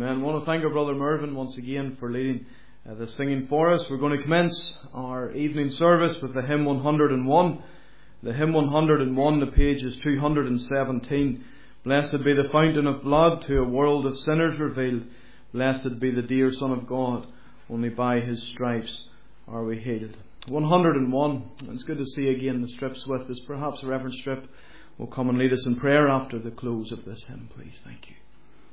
Amen. I want to thank our brother Mervyn once again for leading the singing for us. We're going to commence our evening service with the hymn 101. The hymn 101, the page is 217. Blessed be the fountain of blood to a world of sinners revealed. Blessed be the dear Son of God. Only by his stripes are we healed. 101. It's good to see again the strips with us. Perhaps the Reverend Strip will come and lead us in prayer after the close of this hymn, please. Thank you.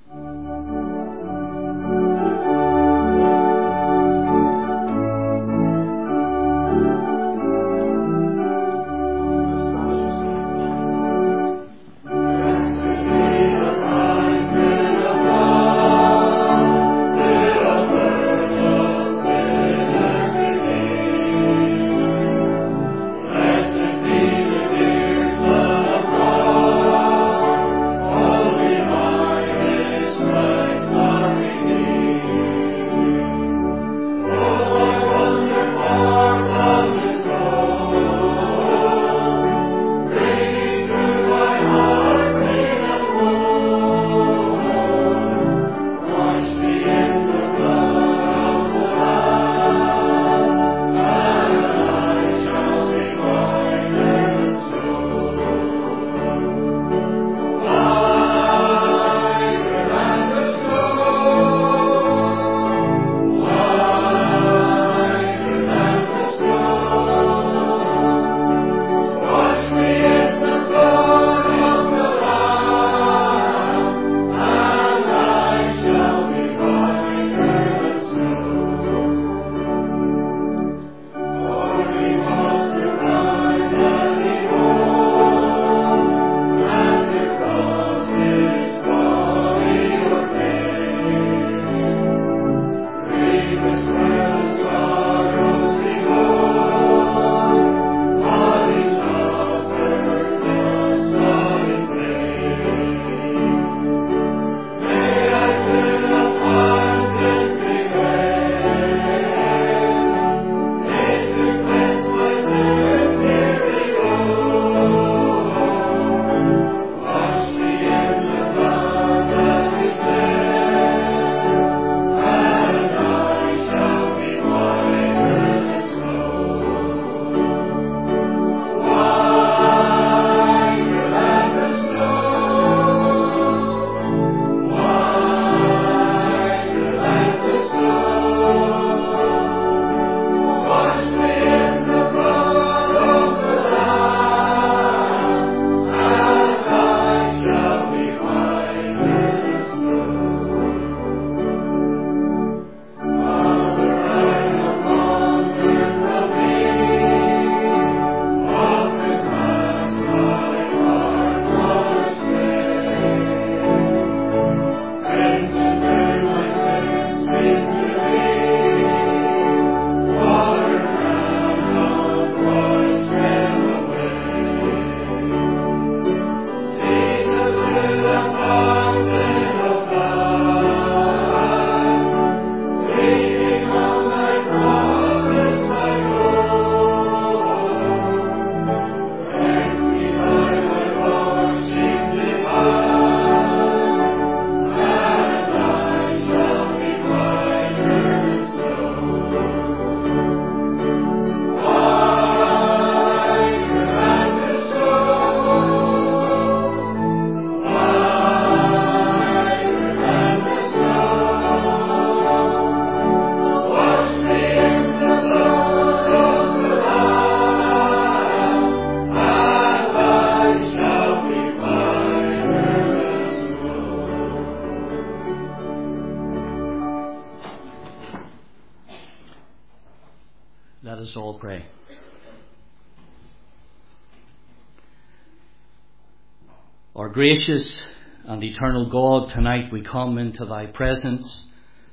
Gracious and eternal God, tonight we come into thy presence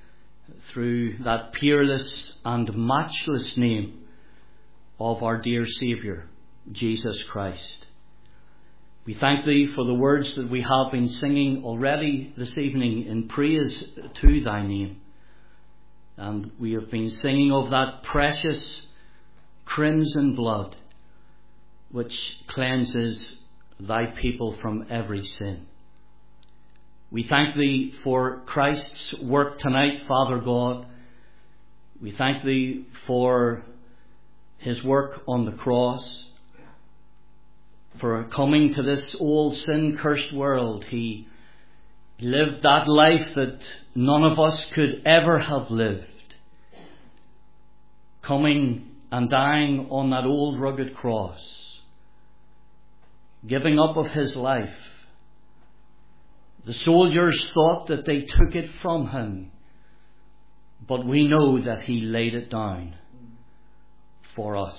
through that peerless and matchless name of our dear Saviour, Jesus Christ. We thank thee for the words that we have been singing already this evening in praise to thy name. And we have been singing of that precious crimson blood which cleanses thy people from every sin. We thank Thee for Christ's work tonight, Father God. We thank Thee for His work on the cross, for coming to this old sin-cursed world. He lived that life that none of us could ever have lived, coming and dying on that old rugged cross, giving up of His life. The soldiers thought that they took it from Him, but we know that He laid it down for us.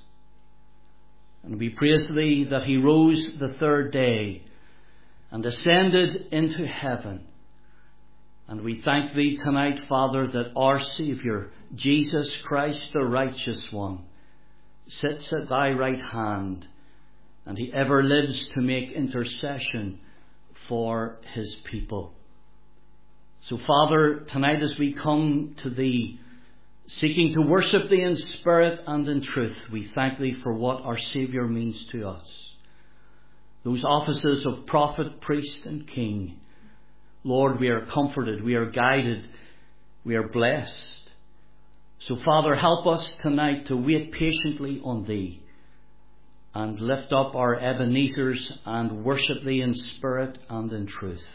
And we praise Thee that He rose the third day and ascended into heaven. And we thank Thee tonight, Father, that our Saviour, Jesus Christ the righteous one, sits at Thy right hand, and He ever lives to make intercession for His people. So, Father, tonight as we come to Thee, seeking to worship Thee in spirit and in truth, we thank Thee for what our Saviour means to us. Those offices of prophet, priest and king. Lord, we are comforted, we are guided, we are blessed. So, Father, help us tonight to wait patiently on Thee and lift up our Ebenezers and worship Thee in spirit and in truth.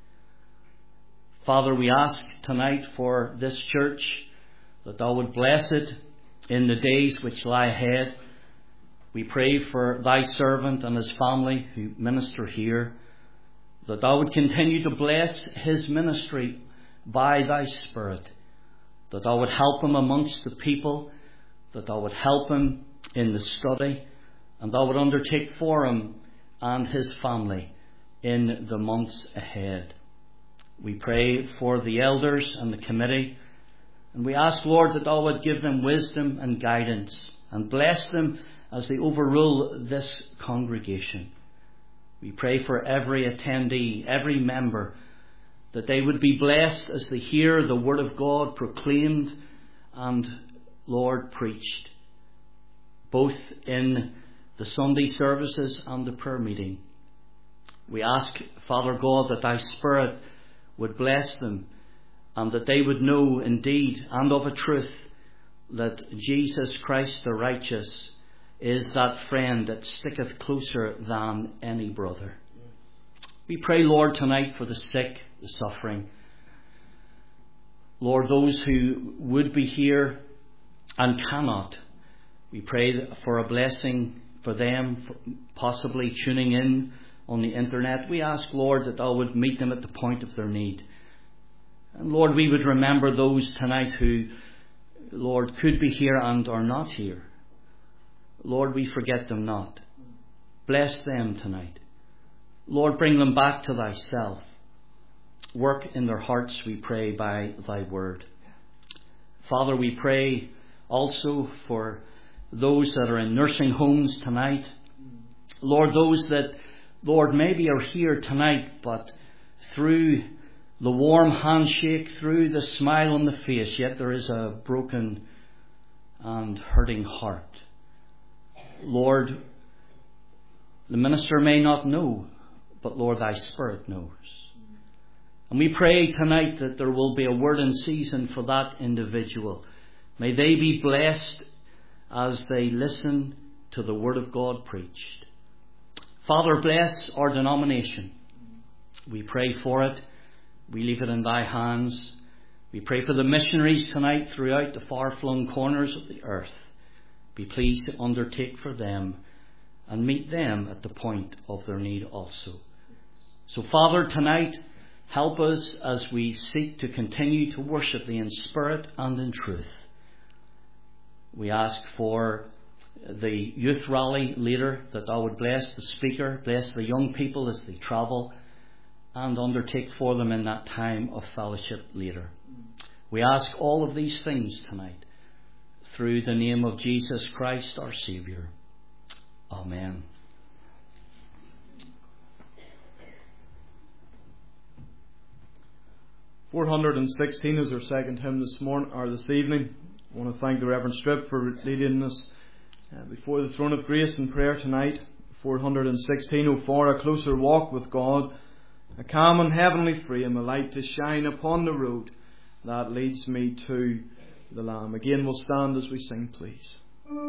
Father, we ask tonight for this church, that Thou would bless it in the days which lie ahead. We pray for Thy servant and his family who minister here, that Thou would continue to bless his ministry by Thy Spirit, that Thou would help him amongst the people, that Thou would help him in the study, and Thou would undertake for him and his family in the months ahead. We pray for the elders and the committee, and we ask, Lord, that Thou would give them wisdom and guidance and bless them as they overrule this congregation. We pray for every attendee, every member, that they would be blessed as they hear the Word of God proclaimed and, Lord, preached, both in the Sunday services and the prayer meeting. We ask, Father God, that Thy Spirit would bless them, and that they would know indeed and of a truth that Jesus Christ the righteous is that friend that sticketh closer than any brother. We pray, Lord, tonight for the sick, the suffering. Lord, those who would be here and cannot, we pray for a blessing for them, possibly tuning in on the internet. We ask, Lord, that Thou would meet them at the point of their need. And Lord, we would remember those tonight who, Lord, could be here and are not here. Lord, we forget them not. Bless them tonight. Lord, bring them back to Thyself. Work in their hearts, we pray, by Thy word. Father, we pray also for those that are in nursing homes tonight. Lord, those that, Lord, maybe are here tonight, but through the warm handshake, through the smile on the face, yet there is a broken and hurting heart. Lord, the minister may not know, but Lord, Thy Spirit knows. And we pray tonight that there will be a word in season for that individual. May they be blessed as they listen to the Word of God preached. Father, bless our denomination. We pray for it. We leave it in Thy hands. We pray for the missionaries tonight throughout the far-flung corners of the earth. Be pleased to undertake for them and meet them at the point of their need also. So, Father, tonight, help us as we seek to continue to worship Thee in spirit and in truth. We ask for the youth rally leader, that Thou would bless the speaker, bless the young people as they travel, and undertake for them in that time of fellowship later. We ask all of these things tonight through the name of Jesus Christ, our Saviour. Amen. "416 is our second hymn this morning or this evening. I want to thank the Reverend Strip for leading us before the throne of grace in prayer tonight. 416, "O for a closer walk with God, a calm and heavenly frame, a light to shine upon the road that leads me to the Lamb. Again, we'll stand as we sing, please.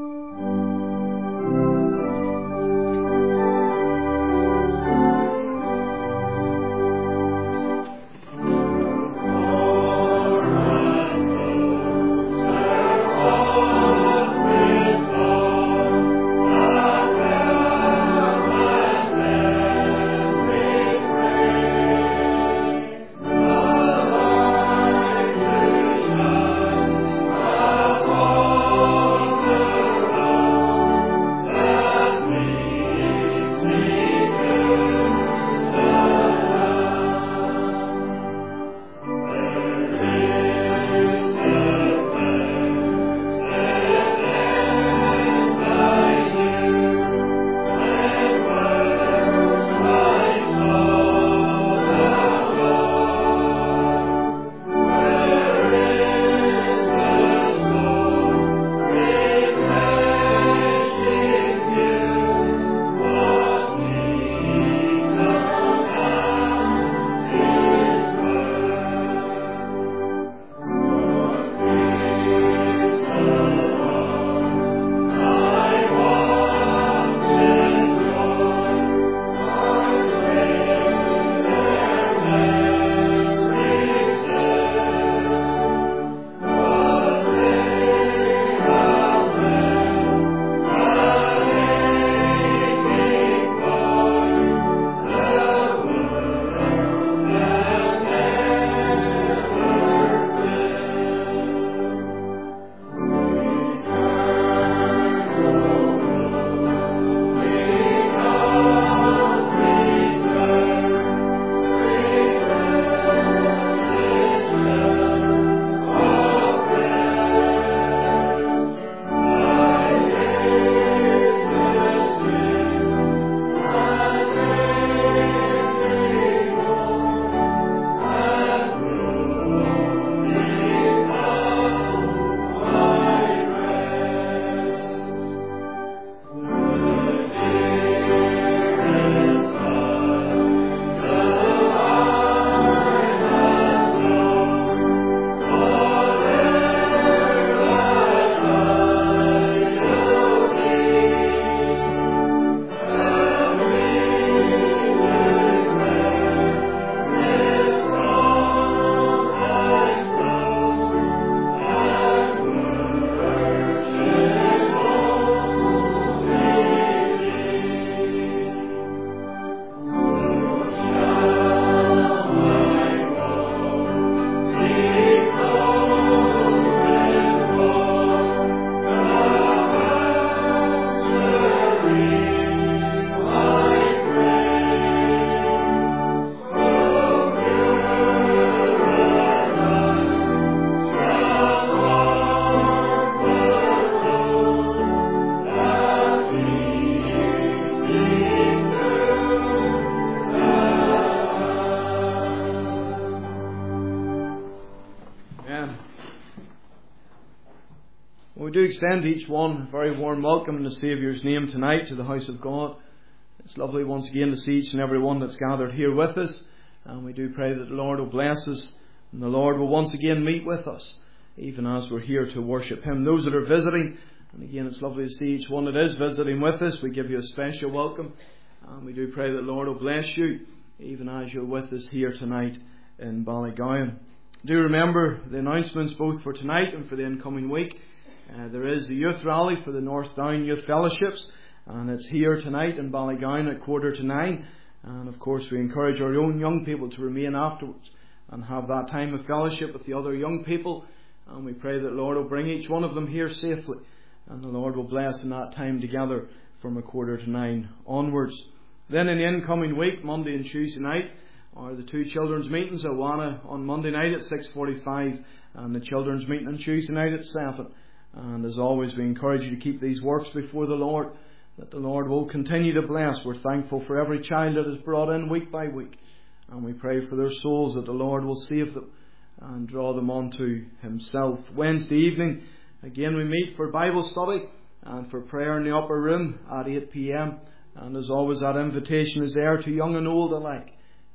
We do extend to each one a very warm welcome in the Saviour's name tonight to the house of God. It's lovely once again to see each and every one that's gathered here with us. And we do pray that the Lord will bless us and the Lord will once again meet with us, even as we're here to worship Him. Those that are visiting, and again it's lovely to see each one that is visiting with us, we give you a special welcome. And we do pray that the Lord will bless you, even as you're with us here tonight in Ballygowan. Do remember the announcements both for tonight and for the incoming week. There is the youth rally for the North Down Youth Fellowships, and it's here tonight in Ballygowan at 9:15. And of course we encourage our own young people to remain afterwards and have that time of fellowship with the other young people. And we pray that the Lord will bring each one of them here safely, and the Lord will bless in that time together from 9:15 onwards. Then in the incoming week, Monday and Tuesday night, are the two children's meetings. Awana on Monday night at 6:45 and the children's meeting on Tuesday night at 7. And as always, we encourage you to keep these works before the Lord, that the Lord will continue to bless. We're thankful for every child that is brought in week by week, and we pray for their souls that the Lord will save them and draw them unto Himself. Wednesday evening, again we meet for Bible study and for prayer in the upper room at 8 p.m. And as always, that invitation is there to young and old alike.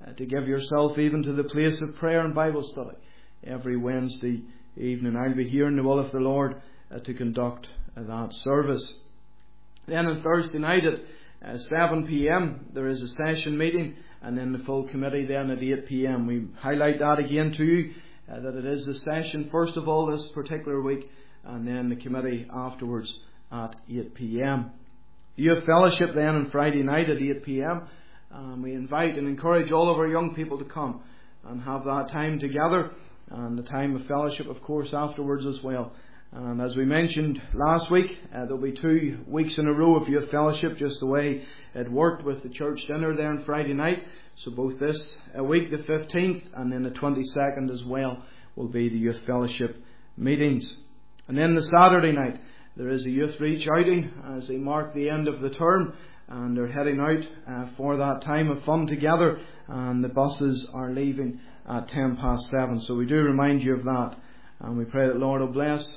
to give yourself even to the place of prayer and Bible study every Wednesday evening. I'll be here in the will of the Lord to conduct that service. Then on Thursday night at 7 p.m. there is a session meeting, and then the full committee then at 8 p.m. We highlight that again to you, that it is the session first of all this particular week, and then the committee afterwards at 8 p.m. The youth fellowship then on Friday night at 8 p.m. We invite and encourage all of our young people to come and have that time together, and the time of fellowship of course afterwards as well. And as we mentioned last week, there'll be 2 weeks in a row of youth fellowship, just the way it worked with the church dinner there on Friday night. So both this week, the 15th, and then the 22nd as well, will be the youth fellowship meetings. And then the Saturday night, there is a youth reach outing as they mark the end of the term, and they're heading out for that time of fun together, and the buses are leaving at 7:10. So we do remind you of that, and we pray that Lord will bless.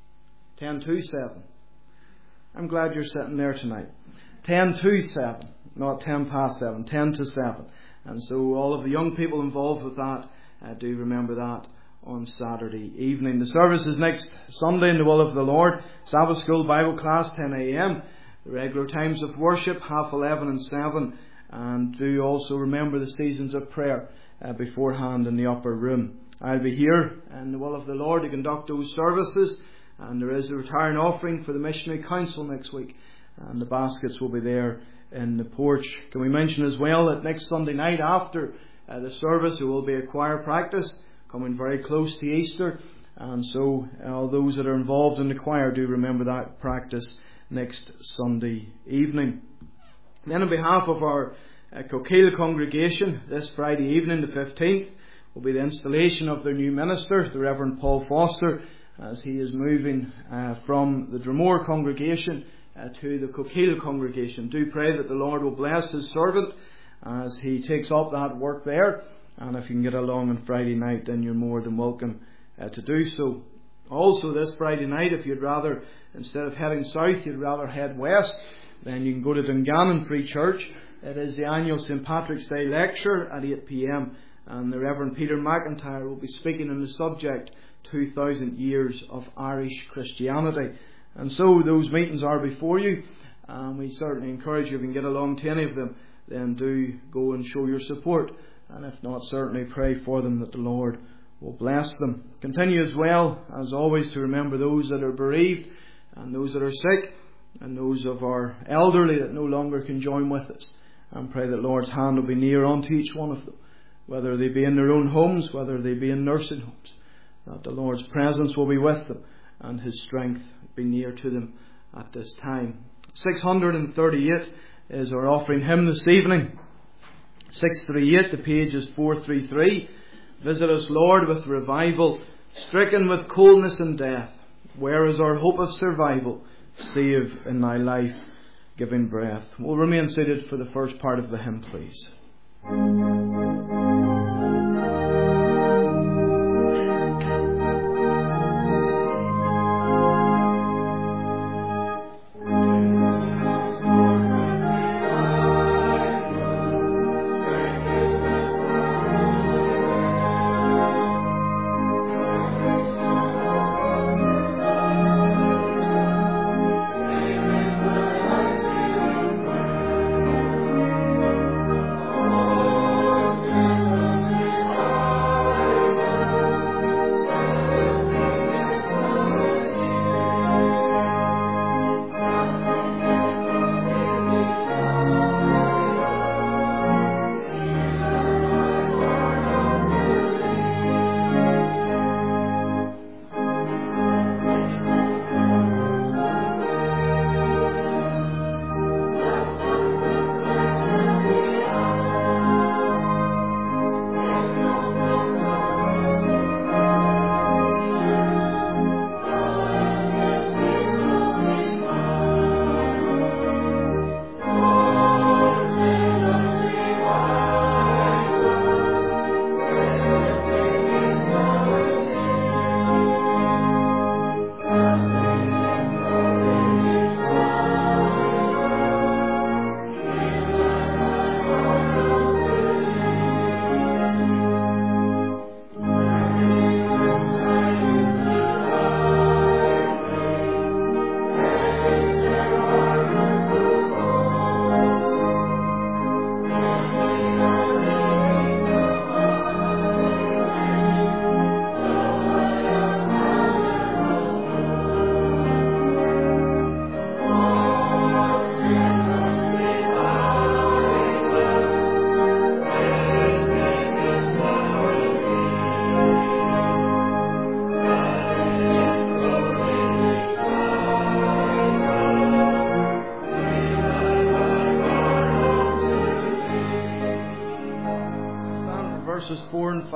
10:07. I'm glad you're sitting there tonight. 10:07, not 7:10, 10:07. And so all of the young people involved with that, do remember that on Saturday evening. The service is next Sunday in the will of the Lord. Sabbath school Bible class 10 a.m. The regular times of worship 11:30 and 7. And do also remember the seasons of prayer beforehand in the upper room. I'll be here in the will of the Lord to conduct those services. And there is a retiring offering for the Missionary Council next week, and the baskets will be there in the porch. Can we mention as well that next Sunday night after the service there will be a choir practice, coming very close to Easter, and so all those that are involved in the choir do remember that practice next Sunday evening. Then on behalf of our Coquille congregation, this Friday evening the 15th will be the installation of their new minister, the Reverend Paul Foster, as he is moving from the Dromore congregation to the Coquille congregation. Do pray that the Lord will bless his servant as he takes up that work there, and if you can get along on Friday night, then you're more than welcome to do so. Also this Friday night, if you'd rather, instead of heading south, you'd rather head west, then you can go to Dungannon Free Church. It is the annual St. Patrick's Day lecture at 8 p.m. and the Reverend Peter McIntyre will be speaking on the subject 2,000 years of Irish Christianity. And so those meetings are before you, and we certainly encourage you, if you can get along to any of them, then do go and show your support, and if not, certainly pray for them that the Lord will bless them. Continue as well, as always, to remember those that are bereaved and those that are sick and those of our elderly that no longer can join with us, and pray that Lord's hand will be near unto each one of them, whether they be in their own homes, whether they be in nursing homes, that the Lord's presence will be with them and his strength be near to them at this time. 638 is our offering hymn this evening. 638, the page is 433. Visit us, Lord, with revival, stricken with coldness and death. Where is our hope of survival, save in thy life-giving breath? We'll remain seated for the first part of the hymn, please.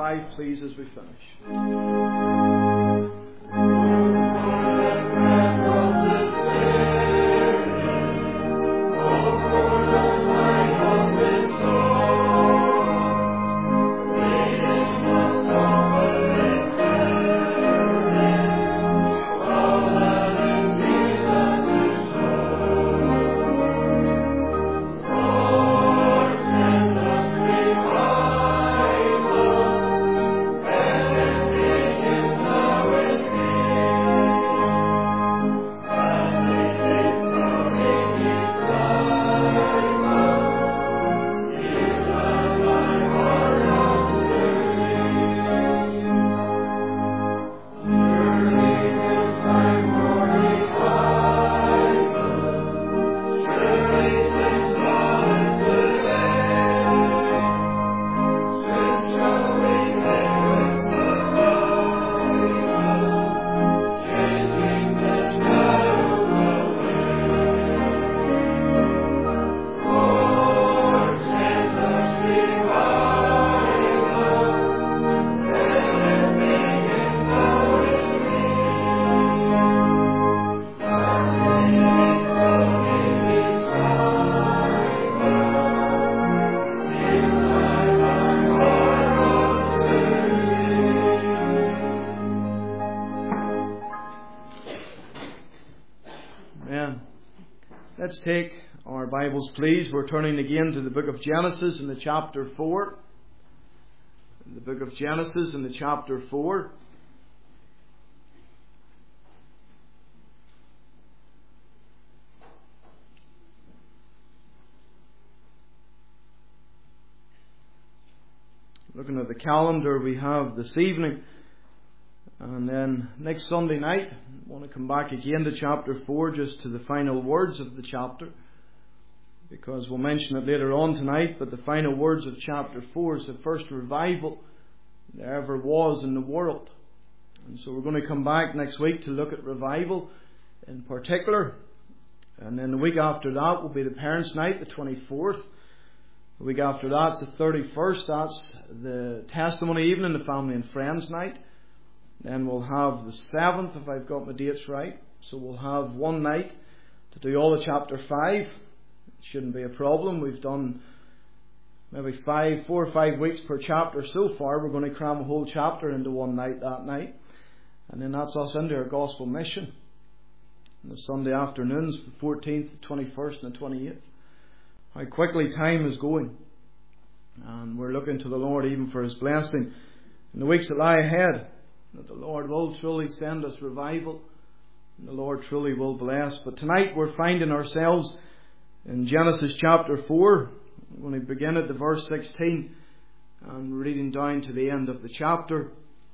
5, please, as we finish. Let's take our Bibles, please. We're turning again to the book of Genesis in the chapter 4. The book of Genesis in the chapter 4. Looking at the calendar we have this evening. And then next Sunday night, I want to come back again to chapter 4, just to the final words of the chapter, because we'll mention it later on tonight, but the final words of chapter 4 is the first revival there ever was in the world. And so we're going to come back next week to look at revival in particular. And then the week after that will be the Parents' Night, the 24th. The week after that's the 31st. That's the Testimony Evening, the Family and Friends Night. Then we'll have the 7th, if I've got my dates right. So we'll have one night to do all of chapter 5. It shouldn't be a problem. We've done maybe 4 or 5 weeks per chapter so far. We're going to cram a whole chapter into one night that night. And then that's us into our gospel mission. And the Sunday afternoons, the 14th, the 21st and the 28th. How quickly time is going. And we're looking to the Lord even for His blessing in the weeks that lie ahead. That the Lord will truly send us revival. And the Lord truly will bless. But tonight we're finding ourselves in Genesis chapter 4. We're going to begin at the verse 16 and reading down to the end of the chapter.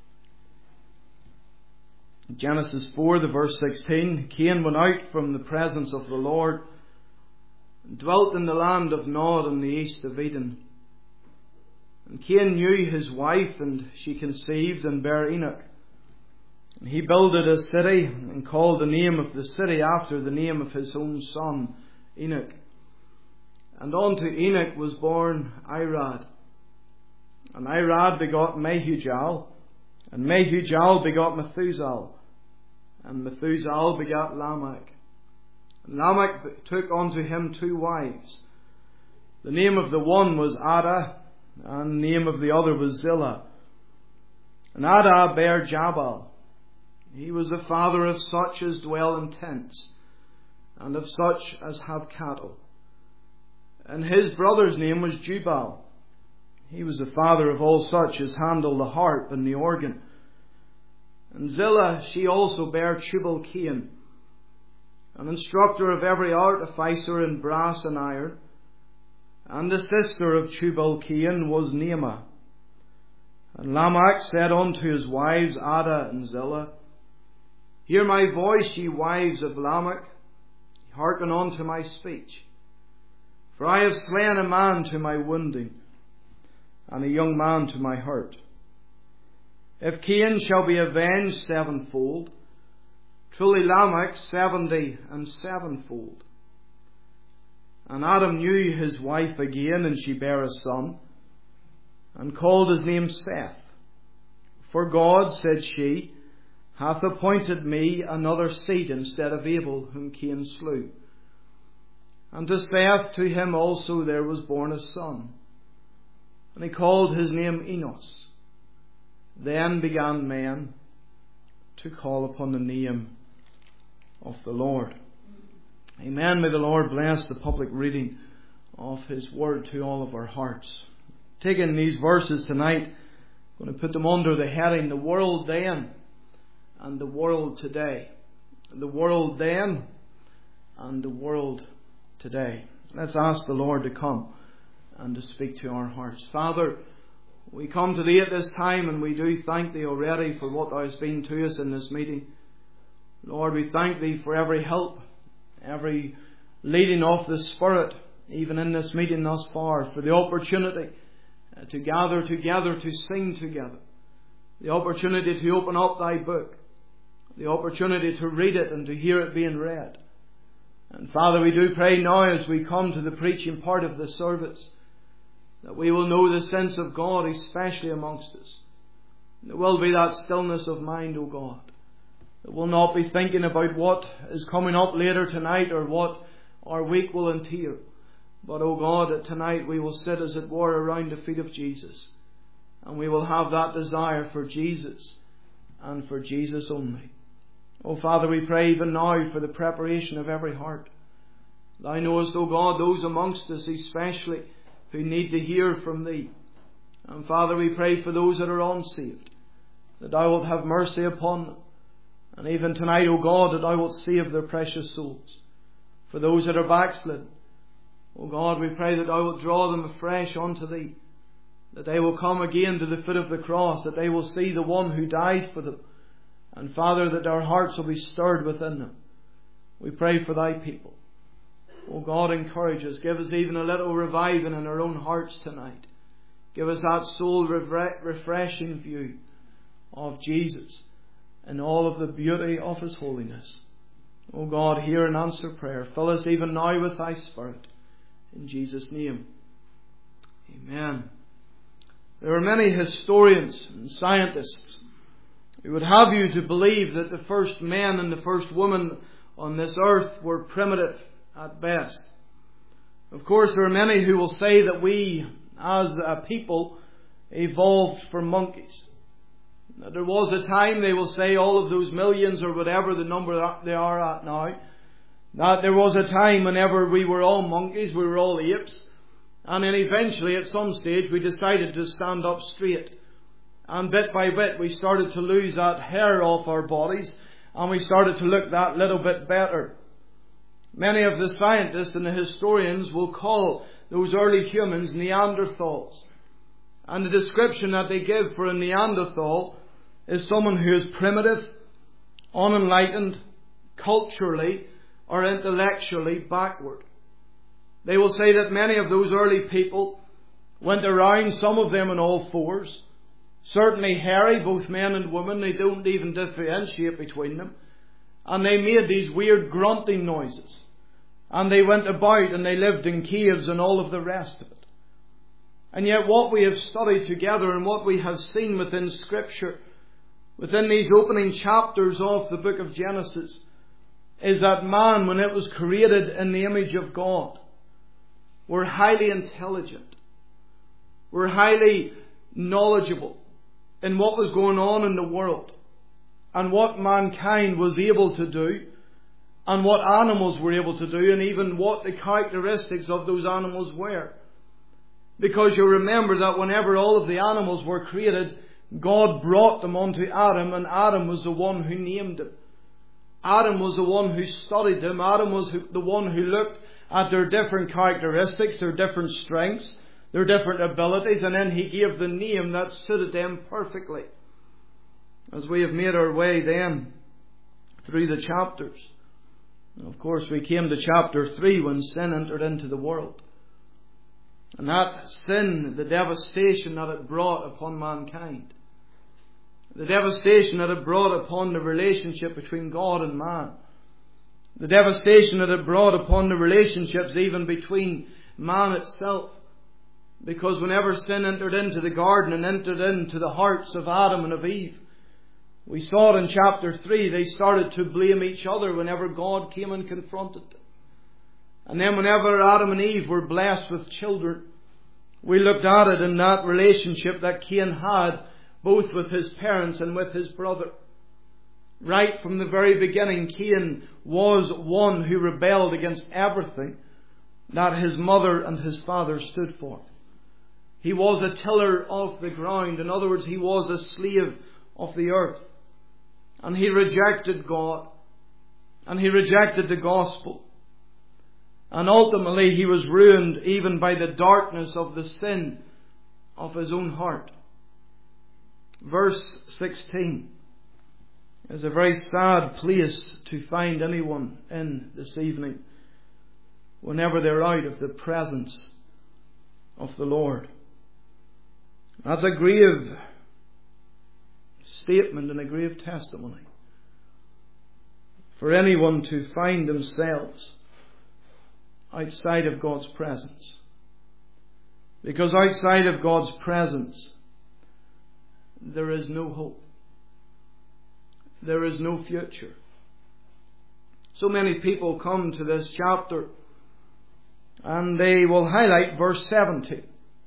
Genesis 4, the verse 16. Cain went out from the presence of the Lord and dwelt in the land of Nod in the east of Eden. And Cain knew his wife, and she conceived and bare Enoch. And he builded a city, and called the name of the city after the name of his own son, Enoch. And unto Enoch was born Irad. And Irad begot Mehujael, and Mehujael begot Methuselah, and Methuselah begot Lamech. And Lamech took unto him 2 wives. The name of the one was Adah, and the name of the other was Zillah. And Adah bare Jabal. He was the father of such as dwell in tents, and of such as have cattle. And his brother's name was Jubal. He was the father of all such as handle the harp and the organ. And Zillah, she also bare Tubal-Cain, an instructor of every artificer in brass and iron. And the sister of Tubal-Cain was Naamah. And Lamech said unto his wives Adah and Zillah, Hear my voice, ye wives of Lamech, hearken unto my speech. For I have slain a man to my wounding, and a young man to my hurt. If Cain shall be avenged 7-fold, truly Lamech 70 and 7-fold. And Adam knew his wife again, and she bare a son, and called his name Seth. For God, said she, hath appointed me another seed instead of Abel, whom Cain slew. And to Seth, to him also there was born a son, and he called his name Enos. Then began men to call upon the name of the Lord. Amen. May the Lord bless the public reading of His Word to all of our hearts. Taking these verses tonight, I'm going to put them under the heading, the world then and the world today. The world then and the world today. Let's ask the Lord to come and to speak to our hearts. Father, we come to Thee at this time, and we do thank Thee already for what Thou hast been to us in this meeting. Lord, we thank Thee for every help, every leading of the Spirit, even in this meeting thus far, for the opportunity to gather together, to sing together, the opportunity to open up Thy book, the opportunity to read it and to hear it being read. And Father, we do pray now as we come to the preaching part of the service, that we will know the sense of God especially amongst us. There will be that stillness of mind, O God, that we'll not be thinking about what is coming up later tonight or what our week will entail. But, O God, that tonight we will sit, as it were, around the feet of Jesus, and we will have that desire for Jesus and for Jesus only. O Father, we pray even now for the preparation of every heart. Thou knowest, O God, those amongst us especially who need to hear from Thee. And Father, we pray for those that are unsaved, that Thou wilt have mercy upon them. And even tonight, O God, that Thou wilt save their precious souls. For those that are backslidden, O God, we pray that Thou wilt draw them afresh unto Thee, that they will come again to the foot of the cross, that they will see the one who died for them. And Father, that our hearts will be stirred within them. We pray for Thy people. O God, encourage us. Give us even a little reviving in our own hearts tonight. Give us that soul refreshing view of Jesus and all of the beauty of His holiness. O God, hear and answer prayer. Fill us even now with Thy Spirit. In Jesus' name. Amen. There are many historians and scientists who would have you to believe that the first men and the first women on this earth were primitive at best. Of course, there are many who will say that we, as a people, evolved from monkeys. Now, there was a time, they will say, all of those millions or whatever the number that they are at now, that there was a time whenever we were all monkeys, we were all apes, and then eventually at some stage we decided to stand up straight. And bit by bit we started to lose that hair off our bodies, and we started to look that little bit better. Many of the scientists and the historians will call those early humans Neanderthals. And the description that they give for a Neanderthal is someone who is primitive, unenlightened, culturally or intellectually backward. They will say that many of those early people went around, some of them on all fours, certainly hairy, both men and women. They don't even differentiate between them. And they made these weird grunting noises. And they went about and they lived in caves and all of the rest of it. And yet what we have studied together and what we have seen within Scripture, within these opening chapters of the book of Genesis, is that man, when it was created in the image of God, were highly intelligent, were highly knowledgeable in what was going on in the world and what mankind was able to do and what animals were able to do and even what the characteristics of those animals were. Because you remember that whenever all of the animals were created, God brought them unto Adam, and Adam was the one who named them. Adam was the one who studied them. Adam was the one who looked at their different characteristics, their different strengths, their different abilities, and then He gave the name that suited them perfectly. As we have made our way then through the chapters, of course we came to chapter 3 when sin entered into the world. And that sin, the devastation that it brought upon mankind, the devastation that it brought upon the relationship between God and man, the devastation that it brought upon the relationships even between man itself, Because whenever sin entered into the garden and entered into the hearts of Adam and of Eve, we saw it in chapter 3, they started to blame each other whenever God came and confronted them. And then whenever Adam and Eve were blessed with children, we looked at it in that relationship that Cain had both with his parents and with his brother. Right from the very beginning, Cain was one who rebelled against everything that his mother and his father stood for. He was a tiller of the ground. In other words, he was a slave of the earth. And he rejected God. And he rejected the gospel. And ultimately he was ruined even by the darkness of the sin of his own heart. Verse 16 is a very sad place to find anyone in this evening whenever they're out of the presence of the Lord. That's a grave statement and a grave testimony for anyone to find themselves outside of God's presence. Because outside of God's presence, there is no hope. There is no future. So many people come to this chapter and they will highlight verse 70.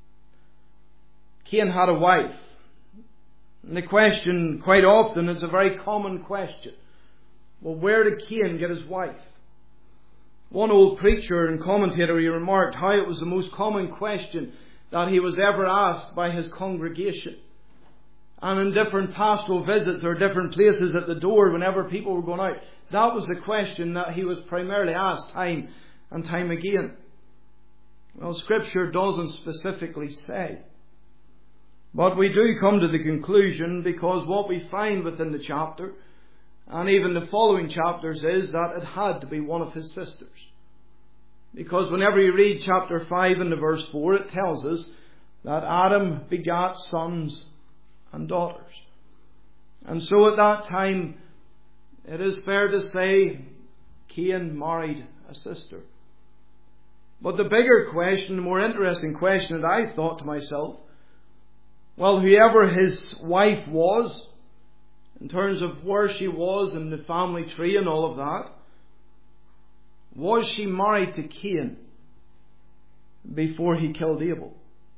Cain had a wife. And the question quite often, it's a very common question. Well, where did Cain get his wife? One old preacher and commentator, he remarked how it was the most common question that he was ever asked by his congregation. And in different pastoral visits or different places at the door whenever people were going out, that was the question that he was primarily asked time and time again. Well, Scripture doesn't specifically say. But we do come to the conclusion, because what we find within the chapter and even the following chapters is that it had to be one of his sisters. Because whenever you read chapter 5 and verse 4, it tells us that Adam begat sons and daughters. And so at that time, it is fair to say Cain married a sister. But the bigger question, the more interesting question that I thought to myself, well, whoever his wife was, in terms of where she was in the family tree and all of that, was she married to Cain before he killed Abel?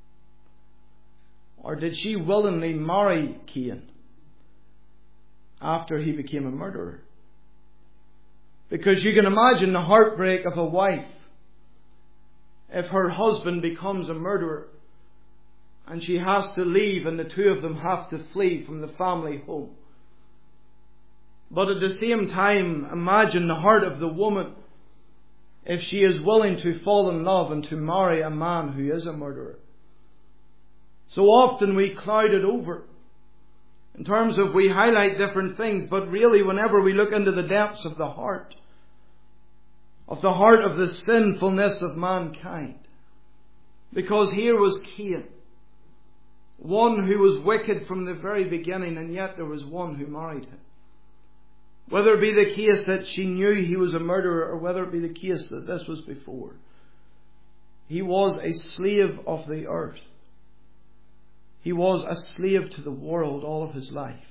Or did she willingly marry Cain after he became a murderer? Because you can imagine the heartbreak of a wife if her husband becomes a murderer and she has to leave and the two of them have to flee from the family home. But at the same time, imagine the heart of the woman if she is willing to fall in love and to marry a man who is a murderer. So often we cloud it over in terms of we highlight different things, but really whenever we look into the depths of the heart of the sinfulness of mankind. Because here was Cain, one who was wicked from the very beginning, and yet there was one who married him. Whether it be the case that she knew he was a murderer, or whether it be the case that this was before, he was a slave of the earth. He was a slave to the world all of his life.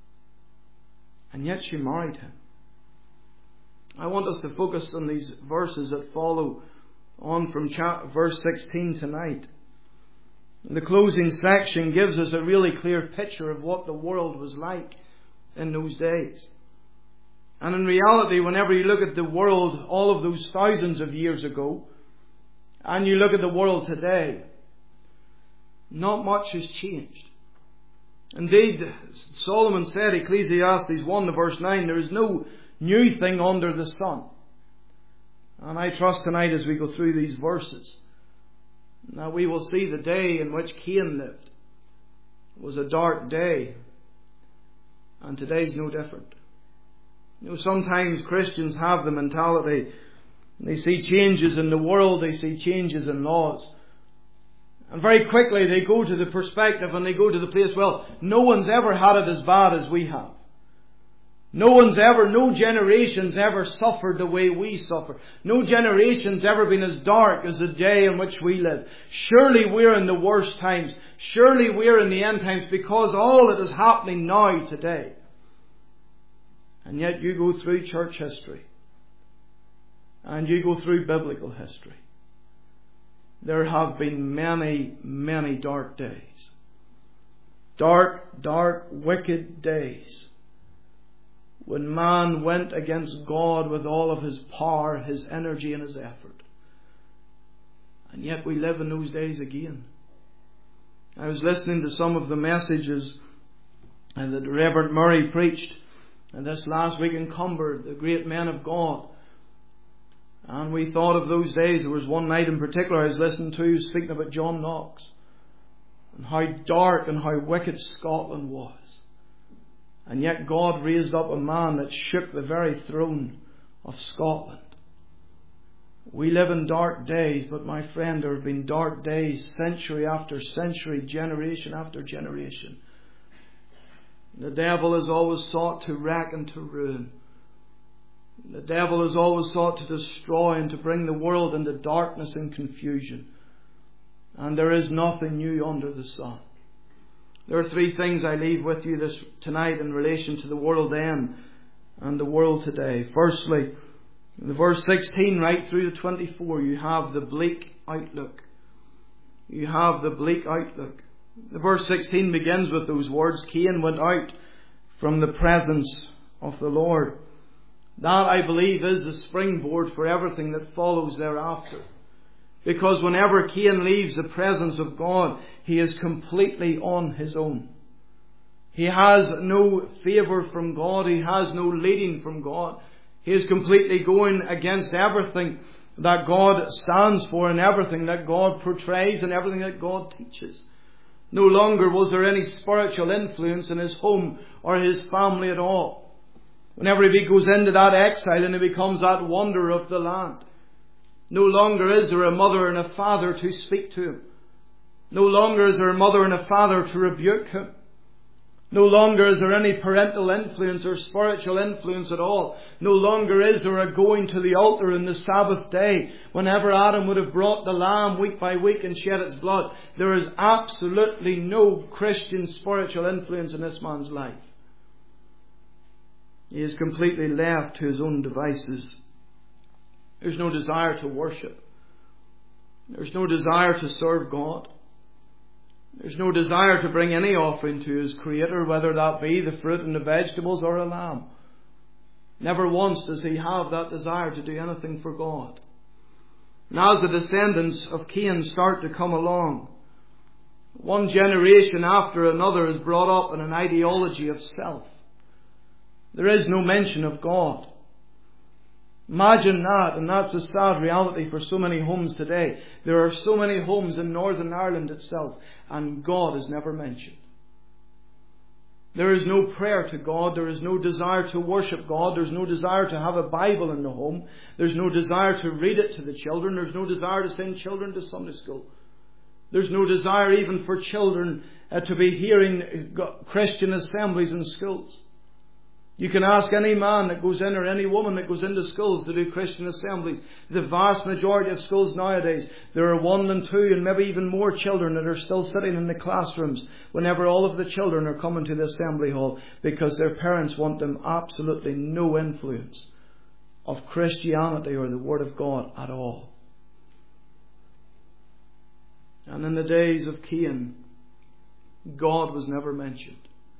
And yet she married him. I want us to focus on these verses that follow on from verse 16 tonight. The closing section gives us a really clear picture of what the world was like in those days. And in reality, whenever you look at the world all of those thousands of years ago, and you look at the world today, not much has changed. Indeed, Solomon said, Ecclesiastes 1 verse 9, there is no new thing under the sun. And I trust tonight as we go through these verses, now we will see the day in which Cain lived was a dark day, and today's no different. You know, sometimes Christians have the mentality, they see changes in the world, they see changes in laws, and very quickly they go to the perspective and they go to the place, well, no one's ever had it as bad as we have. No generation's ever suffered the way we suffer. No generation's ever been as dark as the day in which we live. Surely we're in the worst times. Surely we're in the end times, because all that is happening now today. And yet you go through church history, and you go through biblical history. There have been many, many dark days. Dark, wicked days, when man went against God with all of his power, his energy and his effort. And yet we live in those days again. I was listening to some of the messages that Reverend Murray preached this last week in Cumber, the great men of God. And we thought of those days. There was one night in particular I was listening to speaking about John Knox, and how dark and how wicked Scotland was. And yet God raised up a man that shook the very throne of Scotland. We live in dark days, but my friend, there have been dark days century after century, generation after generation. The devil has always sought to wreck and to ruin. The devil has always sought to destroy and to bring the world into darkness and confusion. And there is nothing new under the sun. There are three things I leave with you tonight in relation to the world then and the world today. Firstly, in the verse 16 right through to 24, you have the bleak outlook. You have the bleak outlook. The verse 16 begins with those words, Cain went out from the presence of the Lord. That, I believe, is the springboard for everything that follows thereafter. Because whenever Cain leaves the presence of God, he is completely on his own. He has no favour from God. He has no leading from God. He is completely going against everything that God stands for and everything that God portrays and everything that God teaches. No longer was there any spiritual influence in his home or his family at all. Whenever he goes into that exile and he becomes that wanderer of the land, no longer is there a mother and a father to speak to him. No longer is there a mother and a father to rebuke him. No longer is there any parental influence or spiritual influence at all. No longer is there a going to the altar on the Sabbath day whenever Adam would have brought the lamb week by week and shed its blood. There is absolutely no Christian spiritual influence in this man's life. He is completely left to his own devices. There's no desire to worship. There's no desire to serve God. There's no desire to bring any offering to his Creator, whether that be the fruit and the vegetables or a lamb. Never once does he have that desire to do anything for God. And as the descendants of Cain start to come along, one generation after another is brought up in an ideology of self. There is no mention of God. Imagine that, and that's a sad reality for so many homes today. There are so many homes in Northern Ireland itself, and God is never mentioned. There is no prayer to God. There is no desire to worship God. There's no desire to have a Bible in the home. There's no desire to read it to the children. There's no desire to send children to Sunday school. There's no desire even for children to be hearing Christian assemblies in schools. You can ask any man that goes in or any woman that goes into schools to do Christian assemblies. The vast majority of schools nowadays, there are 1 and 2 and maybe even more children that are still sitting in the classrooms whenever all of the children are coming to the assembly hall, because their parents want them absolutely no influence of Christianity or the Word of God at all. And in the days of Cain, God was never mentioned.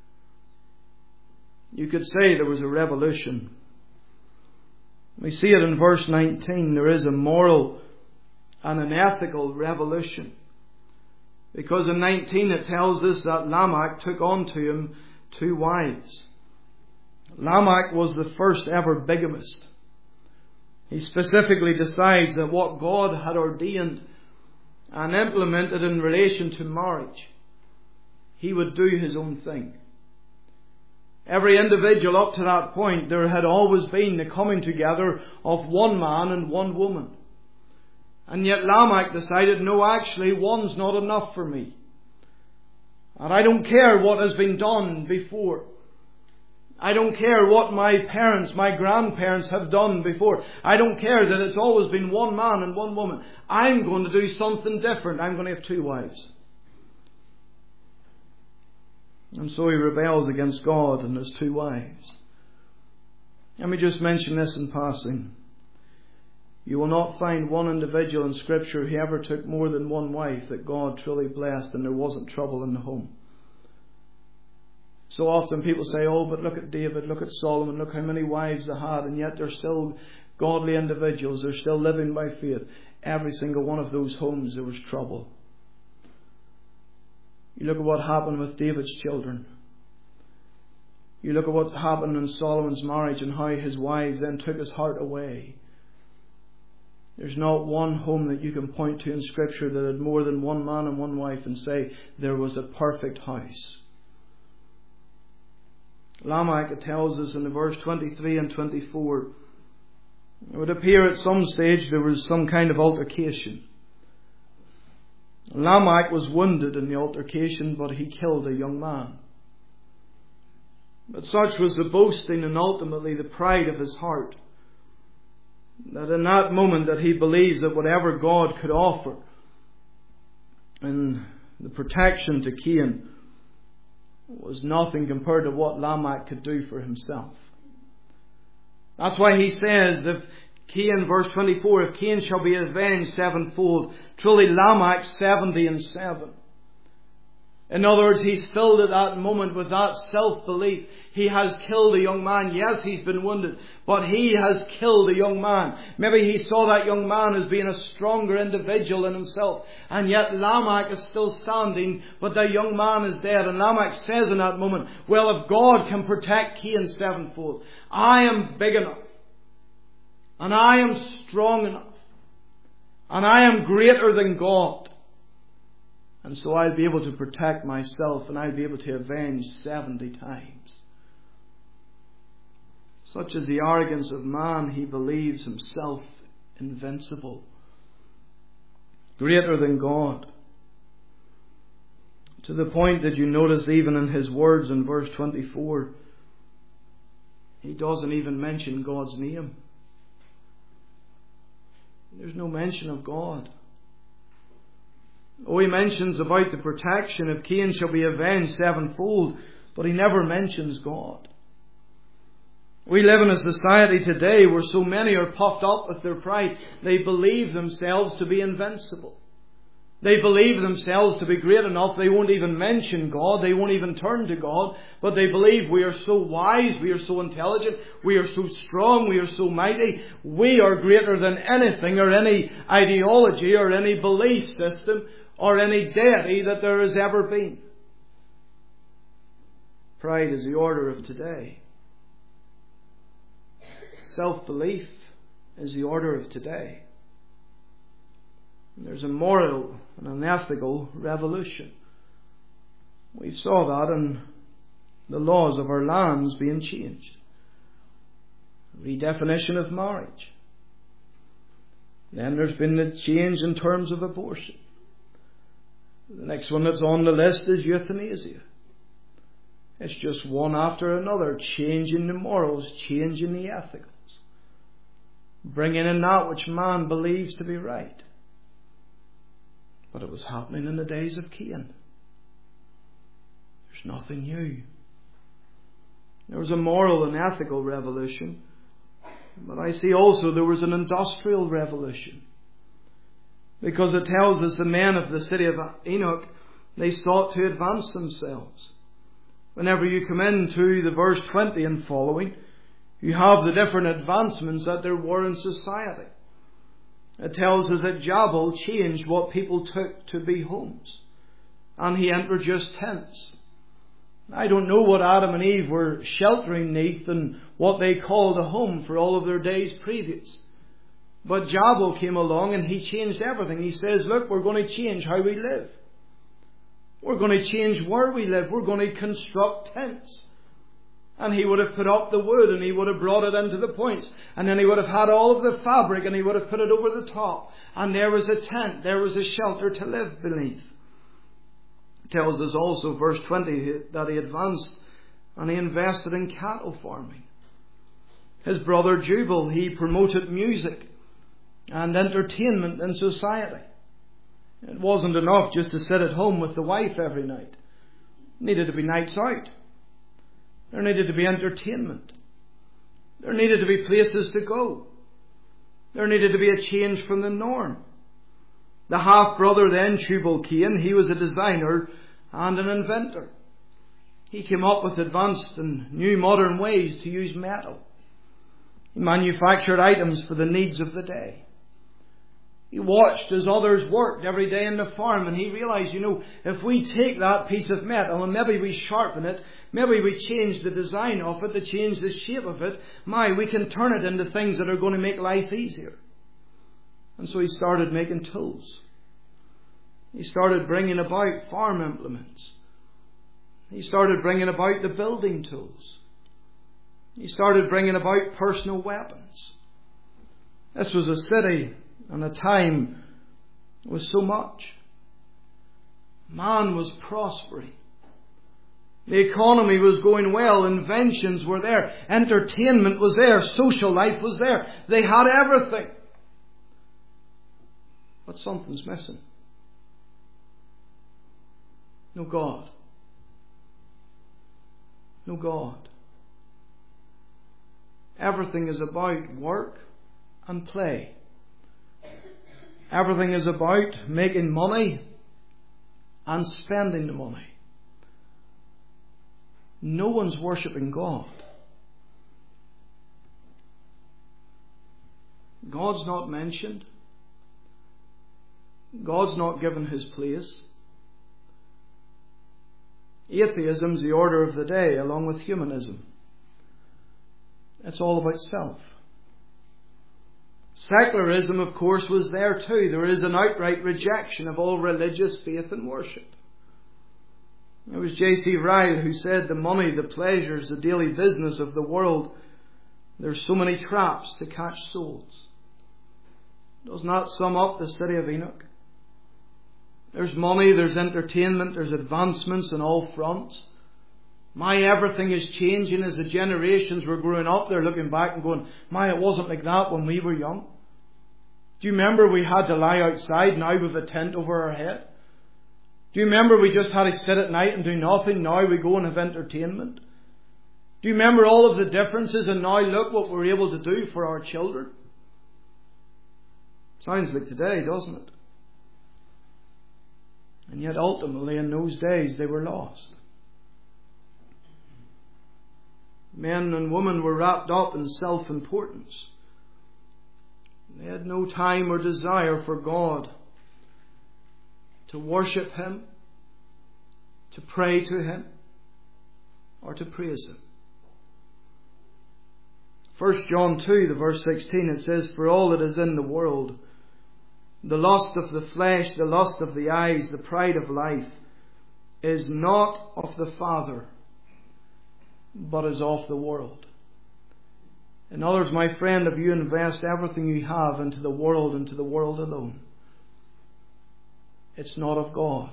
You could say there was a revolution. We see it in verse 19. There is a moral and an ethical revolution. Because in 19 it tells us that Lamech took unto him 2 wives. Lamech was the first ever bigamist. He specifically decides that what God had ordained and implemented in relation to marriage, he would do his own thing. Every individual up to that point, there had always been the coming together of one man and one woman. And yet Lamech decided, no, actually, one's not enough for me. And I don't care what has been done before. I don't care what my parents, my grandparents have done before. I don't care that it's always been one man and one woman. I'm going to do something different. I'm going to have 2 wives. And so he rebels against God and has 2 wives. Let me just mention this in passing. You will not find one individual in Scripture who ever took more than 1 wife that God truly blessed and there wasn't trouble in the home. So often people say, oh, but look at David, look at Solomon, look how many wives they had, and yet they're still godly individuals, they're still living by faith. Every single one of those homes there was trouble. You look at what happened with David's children. You look at what happened in Solomon's marriage and how his wives then took his heart away. There's not one home that you can point to in Scripture that had more than 1 man and 1 wife and say there was a perfect house. Lamech, it tells us in the verse 23 and 24, it would appear at some stage there was some kind of altercation. Lamech was wounded in the altercation, but he killed a young man. But such was the boasting and ultimately the pride of his heart, that in that moment that he believes that whatever God could offer in the protection to Cain was nothing compared to what Lamech could do for himself. That's why he says, if Cain, verse 24, if Cain shall be avenged 7-fold, truly Lamech 70 and 7. In other words, he's filled at that moment with that self-belief. He has killed a young man. Yes, he's been wounded, but he has killed a young man. Maybe he saw that young man as being a stronger individual than himself. And yet Lamech is still standing, but the young man is dead. And Lamech says in that moment, well, if God can protect Cain 7-fold, I am big enough. And I am strong enough. And I am greater than God. And so I'll be able to protect myself and I'll be able to avenge 70 times. Such is the arrogance of man, he believes himself invincible, greater than God. To the point that you notice even in his words in verse 24, he doesn't even mention God's name. There's no mention of God. Oh, he mentions about the protection if Cain shall be avenged 7-fold, but he never mentions God. We live in a society today where so many are puffed up with their pride. They believe themselves to be invincible. They believe themselves to be great enough. They won't even mention God. They won't even turn to God. But they believe we are so wise. We are so intelligent. We are so strong. We are so mighty. We are greater than anything or any ideology or any belief system or any deity that there has ever been. Pride is the order of today. Self-belief is the order of today. There's a moral and an ethical revolution. We saw that in the laws of our lands being changed. Redefinition of marriage. Then there's been the change in terms of abortion. The next one that's on the list is euthanasia. It's just one after another, changing the morals, changing the ethicals, bringing in that which man believes to be right. But it was happening in the days of Cain. There's nothing new. There was a moral and ethical revolution, but I see also there was an industrial revolution. Because it tells us the men of the city of Enoch, they sought to advance themselves. Whenever you come into the verse 20 and following, you have the different advancements that there were in society. It tells us that Jabal changed what people took to be homes. And he introduced tents. I don't know what Adam and Eve were sheltering neath and what they called a home for all of their days previous. But Jabal came along and he changed everything. He says, look, we're going to change how we live. We're going to change where we live. We're going to construct tents. And he would have put up the wood and he would have brought it into the points. And then he would have had all of the fabric and he would have put it over the top. And there was a tent. There was a shelter to live beneath. It tells us also, verse 20, that he advanced and he invested in cattle farming. His brother Jubal, he promoted music and entertainment in society. It wasn't enough just to sit at home with the wife every night. It needed to be nights out. There needed to be entertainment. There needed to be places to go. There needed to be a change from the norm. The half-brother then, Tubal Cain, he was a designer and an inventor. He came up with advanced and new modern ways to use metal. He manufactured items for the needs of the day. He watched as others worked every day in the farm, and he realized, if we take that piece of metal and maybe we sharpen it, maybe we change the design of it, to change the shape of it, we can turn it into things that are going to make life easier. And so he started making tools. He started bringing about farm implements. He started bringing about the building tools. He started bringing about personal weapons. This was a city and a time with so much. Man was prospering. The economy was going well. Inventions were there. Entertainment was there. Social life was there. They had everything. But something's missing. No God. No God. Everything is about work and play. Everything is about making money and spending the money. No one's worshipping God. God's not mentioned. God's not given his place. Atheism's the order of the day, along with humanism. It's all about self. Secularism, of course, was there too. There is an outright rejection of all religious faith and worship. It was J.C. Ryle who said, the money, the pleasures, the daily business of the world, there's so many traps to catch souls. Doesn't that sum up the city of Enoch? There's money, there's entertainment, there's advancements on all fronts. Everything is changing as the generations were growing up. They're looking back and going, it wasn't like that when we were young. Do you remember we had to lie outside, now with a tent over our head? Do you remember we just had to sit at night and do nothing? Now we go and have entertainment. Do you remember all of the differences? And now look what we're able to do for our children. Sounds like today, doesn't it? And yet ultimately in those days they were lost. Men and women were wrapped up in self-importance. They had no time or desire for God, to worship him, to pray to him, or to praise him. 1 John 2, the verse 16, it says, for all that is in the world, the lust of the flesh, the lust of the eyes, the pride of life, is not of the Father, but is of the world. In other words, my friend, if you invest everything you have into the world alone, it's not of God.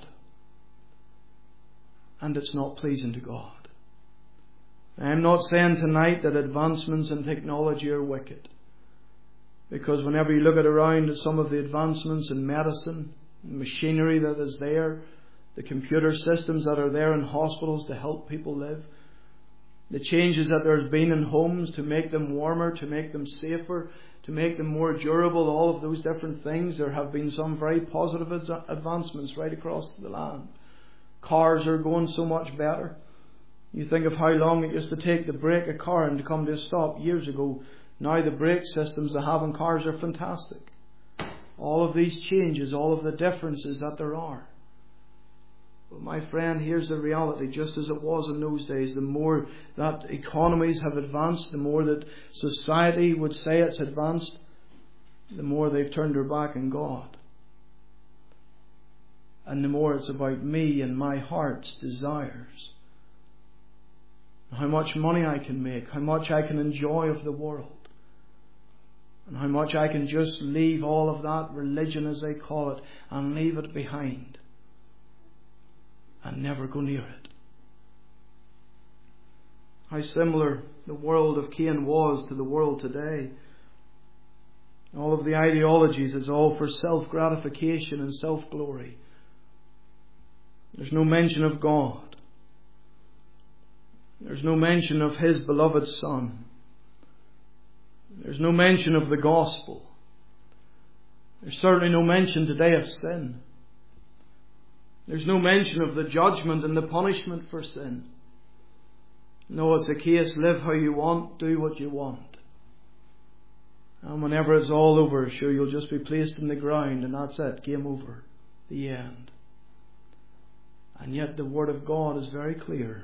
And it's not pleasing to God. I'm not saying tonight that advancements in technology are wicked. Because whenever you look around at some of the advancements in medicine, machinery that is there, the computer systems that are there in hospitals to help people live, the changes that there's been in homes to make them warmer, to make them safer, to make them more durable, all of those different things, there have been some very positive advancements right across the land. Cars are going so much better. You think of how long it used to take to brake a car and to come to a stop years ago. Now the brake systems they have in cars are fantastic. All of these changes, all of the differences that there are. But my friend, here's the reality. Just as it was in those days, the more that economies have advanced, the more that society would say it's advanced, the more they've turned their back on God. And the more it's about me and my heart's desires. How much money I can make, how much I can enjoy of the world. And how much I can just leave all of that religion, as they call it, and leave it behind. And never go near it. how similar the world of Cain was to the world today. All of the ideologies, it's all for self-gratification and self-glory. There's no mention of God. There's no mention of His beloved Son. There's no mention of the gospel. There's certainly no mention today of sin. There's no mention of the judgment and the punishment for sin. No, it's a case, live how you want, do what you want. And whenever it's all over, sure, you'll just be placed in the ground and that's it, game over, the end. And yet the Word of God is very clear.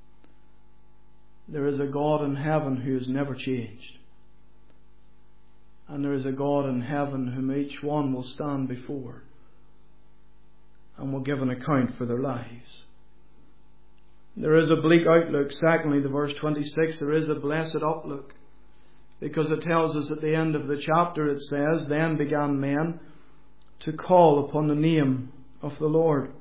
There is a God in heaven who has never changed. And there is a God in heaven whom each one will stand before and will give an account for their lives. There is a bleak outlook. Secondly, the verse 26, there is a blessed outlook. Because it tells us at the end of the chapter, it says, then began men to call upon the name of the Lord.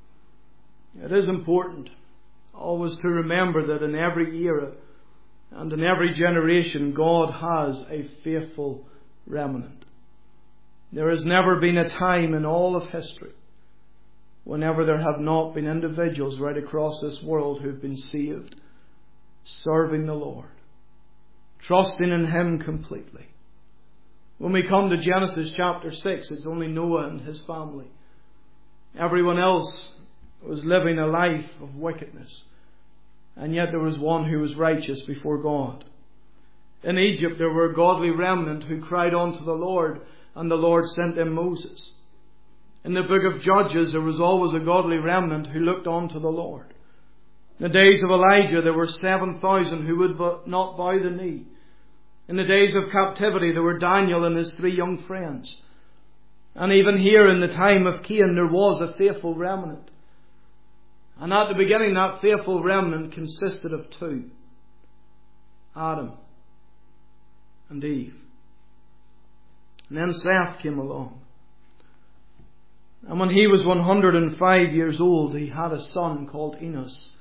It is important always to remember that in every era and in every generation, God has a faithful remnant. There has never been a time in all of history whenever there have not been individuals right across this world who have been saved, serving the Lord, trusting in Him completely. When we come to Genesis chapter 6, it's only Noah and his family. Everyone else was living a life of wickedness. And yet there was one who was righteous before God. In Egypt there were a godly remnant who cried unto the Lord, and the Lord sent them Moses. In the book of Judges there was always a godly remnant who looked unto the Lord. In the days of Elijah there were 7,000 who would not bow the knee. In the days of captivity there were Daniel and his 3 young friends. And even here in the time of Cain there was a faithful remnant. And at the beginning that faithful remnant consisted of 2. Adam and Eve. And then Seth came along. And when he was 105 years old, he had a son called Enos.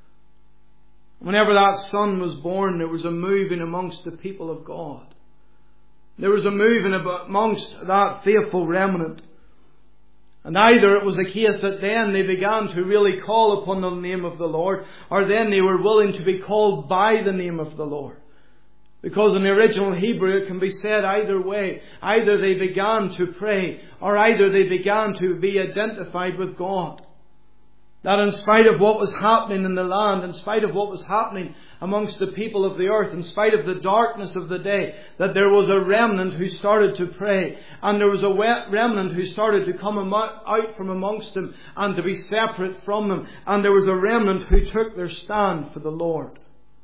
Whenever that son was born, there was a moving amongst the people of God. There was a moving amongst that faithful remnant. And either it was a case that then they began to really call upon the name of the Lord, or then they were willing to be called by the name of the Lord. Because in the original Hebrew it can be said either way. Either they began to pray, or either they began to be identified with God. That in spite of what was happening in the land, in spite of what was happening amongst the people of the earth, in spite of the darkness of the day, that there was a remnant who started to pray. And there was a remnant who started to come out from amongst them and to be separate from them. And there was a remnant who took their stand for the Lord.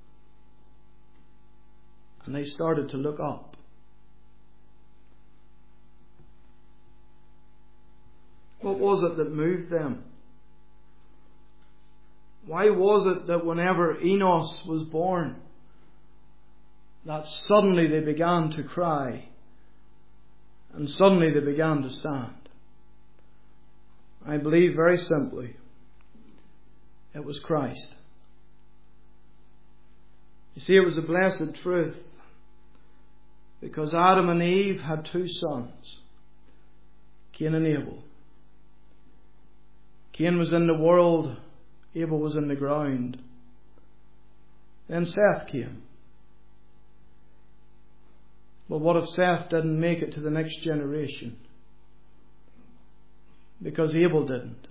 And they started to look up. What was it that moved them? Why was it that whenever Enos was born, that suddenly they began to cry and suddenly they began to stand? I believe very simply it was Christ. You see, it was a blessed truth because Adam and Eve had 2 sons, Cain and Abel. Cain was in the world, Abel was in the ground. Then Seth came. But what if Seth didn't make it to the next generation? Because Abel didn't.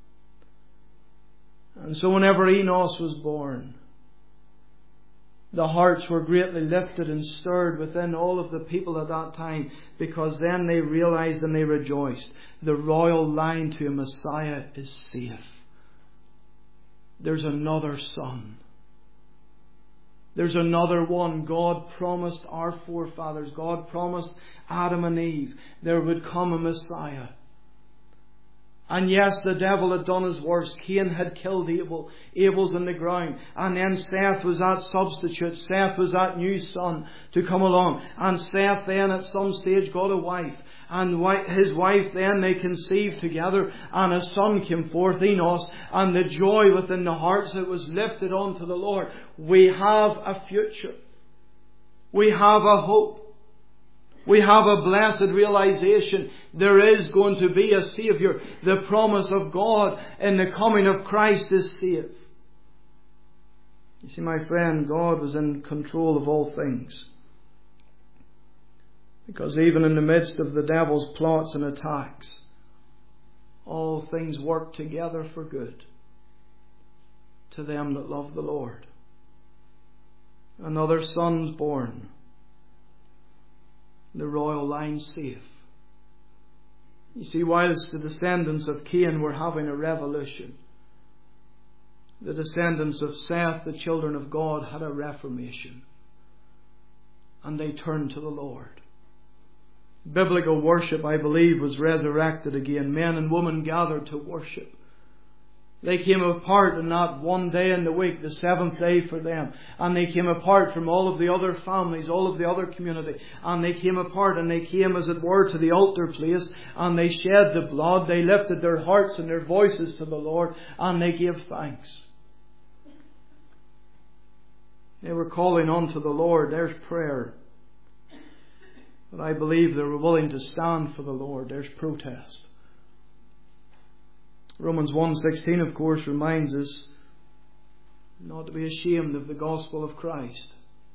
And so whenever Enos was born, the hearts were greatly lifted and stirred within all of the people at that time, because then they realized and they rejoiced. The royal line to a Messiah is safe. There's another son. There's another one. God promised our forefathers. God promised Adam and Eve there would come a Messiah. And yes, the devil had done his worst. Cain had killed Abel. Abel's in the ground. And then Seth was that substitute. Seth was that new son to come along. And Seth then at some stage got a wife. And his wife then, they conceived together, and a son came forth, Enos, and the joy within the hearts that was lifted unto the Lord. We have a future. We have a hope. We have a blessed realization. There is going to be a Saviour. The promise of God in the coming of Christ is safe. You see, my friend, God was in control of all things. Because even in the midst of the devil's plots and attacks, all things work together for good to them that love the Lord. Another son's born. The royal line safe. You see, whilst the descendants of Cain were having a revolution, the descendants of Seth, the children of God, had a reformation. And they turned to the Lord. Biblical worship, I believe, was resurrected again. Men and women gathered to worship. They came apart on that one day in the week, the seventh day for them. And they came apart from all of the other families, all of the other community. And they came apart and they came, as it were, to the altar place. And they shed the blood. They lifted their hearts and their voices to the Lord. And they gave thanks. They were calling unto the Lord. There's prayer. But I believe they were willing to stand for the Lord. There's protest. Romans 1:16, of course, reminds us not to be ashamed of the gospel of Christ.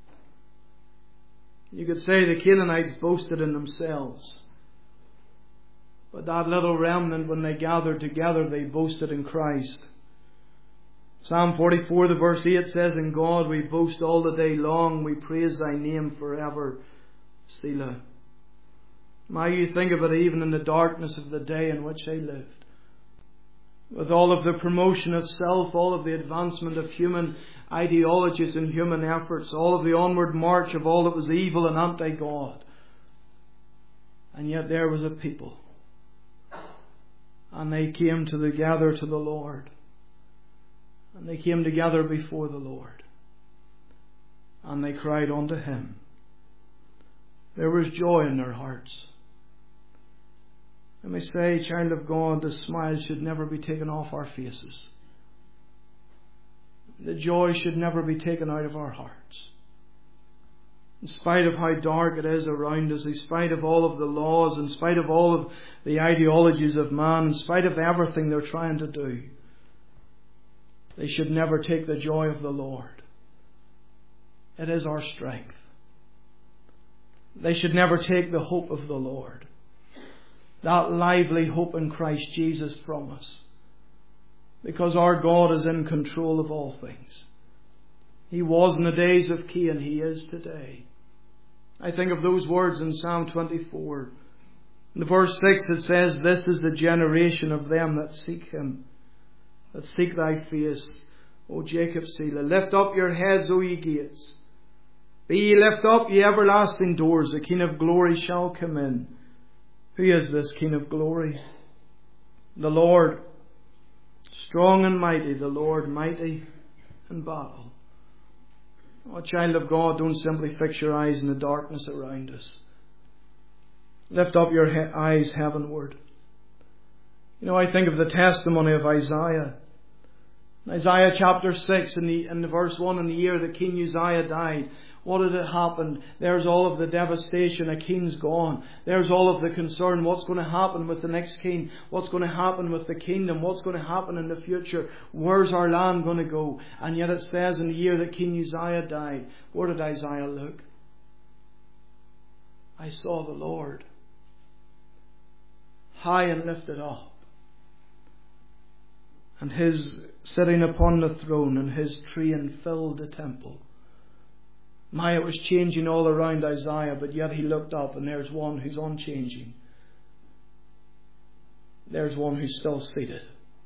You could say the Canaanites boasted in themselves. But that little remnant, when they gathered together, they boasted in Christ. Psalm 44, the verse 8 says, In God we boast all the day long, we praise Thy name forever. Selah. May you think of it even in the darkness of the day in which they lived. With all of the promotion of self, all of the advancement of human ideologies and human efforts, all of the onward march of all that was evil and anti-God. And yet there was a people. And they came together to the Lord. And they came together before the Lord. And they cried unto Him. There was joy in their hearts. Let me say, child of God, the smile should never be taken off our faces. The joy should never be taken out of our hearts. In spite of how dark it is around us, in spite of all of the laws, in spite of all of the ideologies of man, in spite of everything they're trying to do, they should never take the joy of the Lord. It is our strength. They should never take the hope of the Lord. That lively hope in Christ Jesus from us. Because our God is in control of all things. He was in the days of Cain, He is today. I think of those words in Psalm 24. In the verse 6 it says, This is the generation of them that seek Him, that seek Thy face, O Jacob Selah. Lift up your heads, O ye gates. Be ye lift up, ye everlasting doors, the King of glory shall come in. Who is this King of glory? The Lord, strong and mighty, the Lord mighty in battle. Oh, child of God, don't simply fix your eyes in the darkness around us. Lift up your eyes heavenward. You know, I think of the testimony of Isaiah. In Isaiah chapter 6, in the verse 1, in the year that King Uzziah died, what had happened? There's all of the devastation. A king's gone. There's all of the concern. What's going to happen with the next king? What's going to happen with the kingdom? What's going to happen in the future? Where's our land going to go? And yet it says in the year that King Uzziah died, where did Isaiah look? I saw the Lord high and lifted up, and His sitting upon the throne, and His train filled the temple. My, it was changing all around Isaiah, but yet he looked up and there's one who's unchanging. There's one who's still seated.